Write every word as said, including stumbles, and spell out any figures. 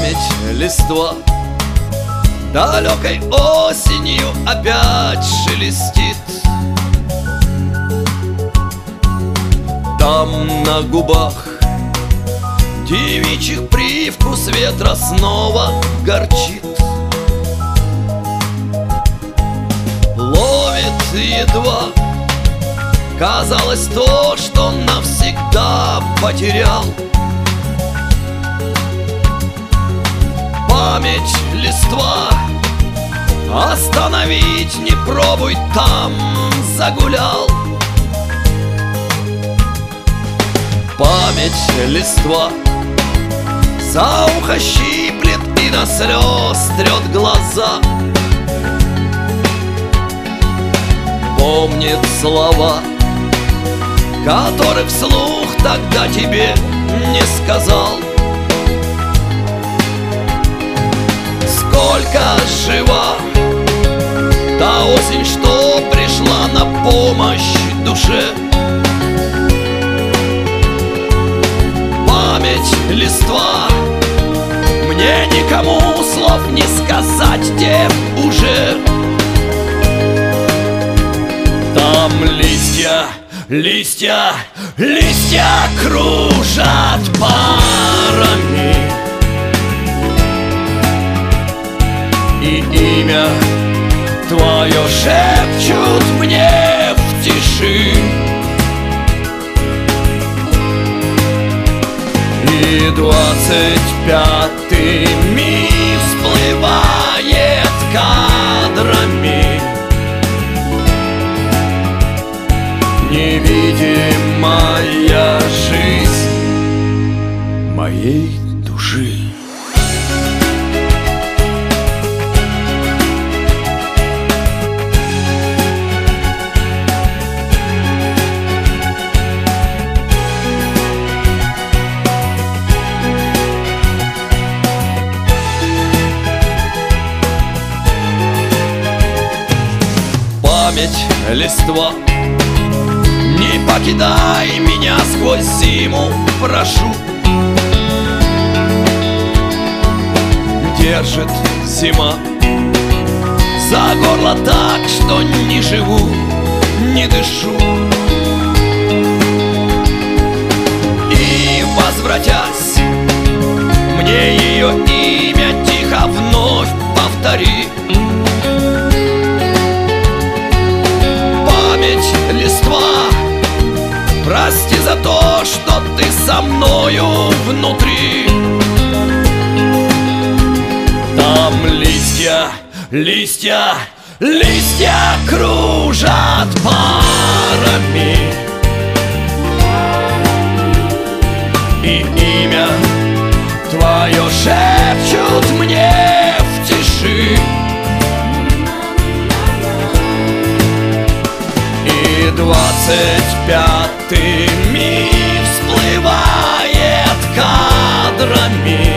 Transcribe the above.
Память листва далекой осенью опять шелестит. Там на губах девичьих привкус ветра снова горчит. Ловит едва, казалось, то, что навсегда потерял. Память листва остановить не пробуй, там загулял. Память листва за ухо щиплет и до слез трет глаза. Помнит слова, которые вслух тогда тебе не сказал. Сколько жива та осень, что пришла на помощь душе. Память листва, мне никому слов не сказать тех уже. Там листья, листья, листья кружат парами, и имя твое шепчут мне в тиши. И двадцать пятый миг всплывает кадрами, невидимая жизнь моей души. Память листва, не покидай меня сквозь зиму, прошу. Держит зима за горло так, что не живу, не дышу. И возвратясь, мне ее имя тихо вновь повтори. Листва, прости за то, что ты со мною внутри. Там листья, листья, листья кружат парами, и имя твое шепчут мне в тиши. Двадцать пятый миг всплывает кадрами,